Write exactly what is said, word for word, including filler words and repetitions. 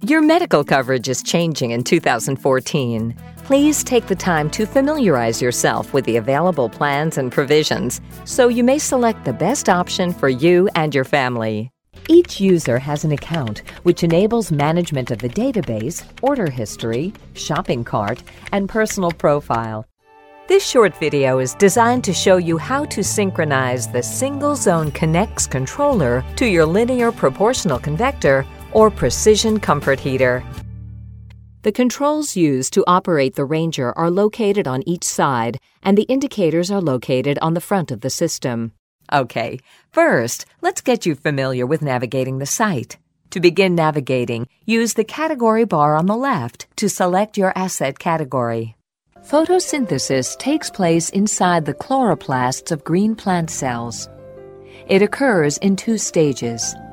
Your medical coverage is changing in two thousand fourteen. Please take the time to familiarize yourself with the available plans and provisions so you may select the best option for you and your family. Each user has an account, which enables management of the database, order history, shopping cart, and personal profile. This short video is designed to show you how to synchronize the Single Zone Connects controller to your linear proportional convector or precision comfort heater. The controls used to operate the Ranger are located on each side, and the indicators are located on the front of the system. Okay, first, let's get you familiar with navigating the site. To begin navigating, use the category bar on the left to select your asset category. Photosynthesis takes place inside the chloroplasts of green plant cells. It occurs in two stages.